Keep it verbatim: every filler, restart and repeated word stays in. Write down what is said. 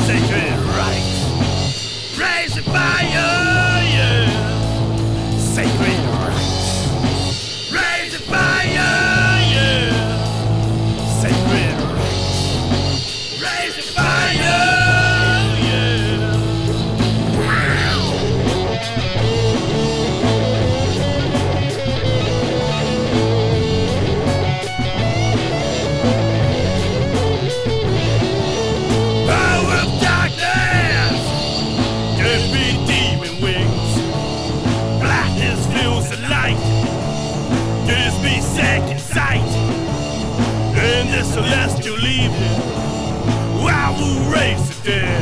sacred rites. Raise the fire, yeah. Sacred rites. Raise the fire, yeah. Sacred rites. Raise the fire, yeah. Power of darkness gives me demon wings. Blackness fills the light, gives me second sight. In this celestial evening, I will raise the dead.